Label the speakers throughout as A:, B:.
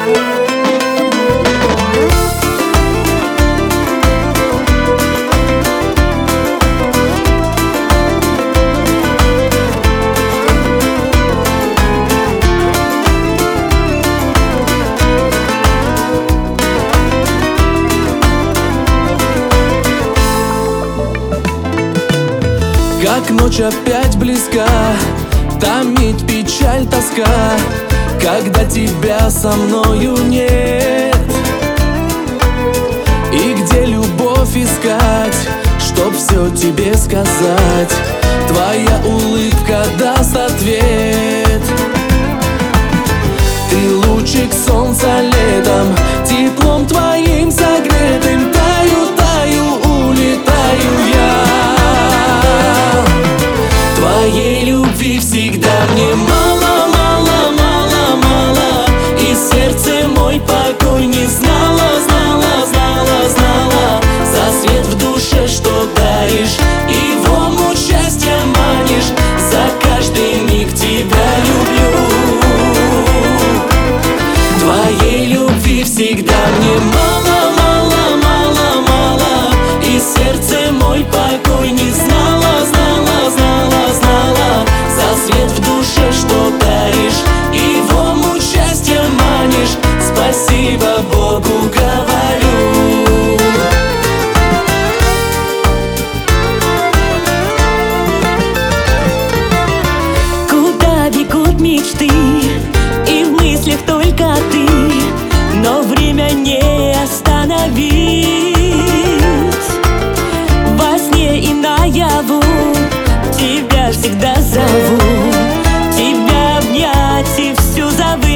A: Как ночь опять близка, томит печаль, тоска, когда тебя со мною нет. И где любовь искать, чтоб все тебе сказать? Твоя улыбка даст ответ. Ты лучик солнца летом, теплом твоим согретым. Таю, таю, улетаю я. Твоей любви всегда мне мало, мало, мало, мало. И сердце мой покой не знала, знала, знала, знала. За свет в душе, что даришь, и в омут счастья манишь. За каждый миг тебя люблю. Твоей любви всегда мне мало, мало, мало, мало. И сердце мой покой не знала, знала, знала, знала. За свет в душе, что даришь, и в омут счастья манишь. Спасибо Богу говорю.
B: Куда бегут мечты, и в мыслях только ты, но время не остановить. Во сне и наяву тебя всегда зову, тебя обнять и всю забыть.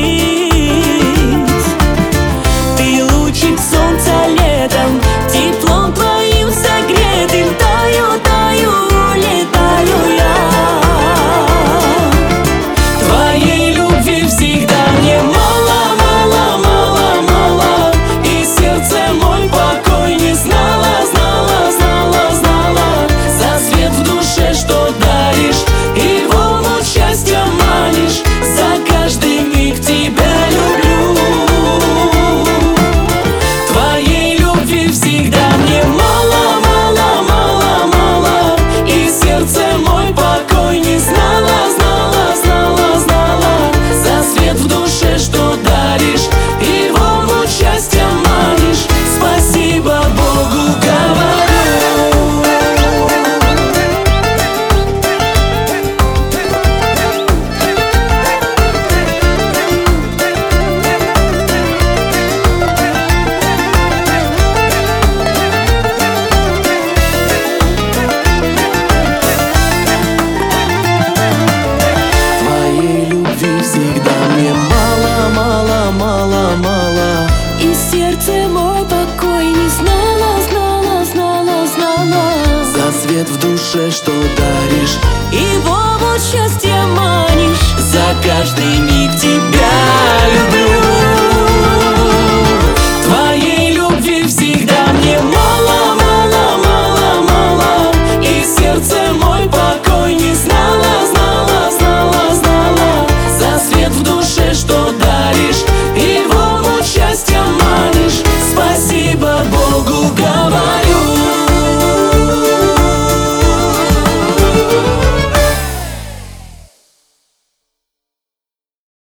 B: Ты лучик солнца летом, теплом твоим согретым. Таю, таю, улетаю я.
A: Твоей любви всегда мне мало, мало, мало, мало. И сердце мой покой не знала, знала, знала, знала. За свет в душе, что даришь, и в омут счастья манишь. За каждый миг тебя люблю. Твоей любви всегда мне мало, мало, мало, мало. И сердце мой покой не знала, знала, знала, знала. За свет в душе, что даришь, и в омут счастья манишь. Спасибо Богу говорю. Твоей любви всегда мне мало, мало, мало, мало.
B: И сердце мой покой не знала, знала, знала, знала.
A: За свет в душе, что даришь,
B: И в омут счастья манишь.
A: за каждый миг тебя люблю. Твоей любви всегда мне мало, мало, мало, мало. И сердце мой покой не знала, знала, знала, знала. За свет в душе, что даришь,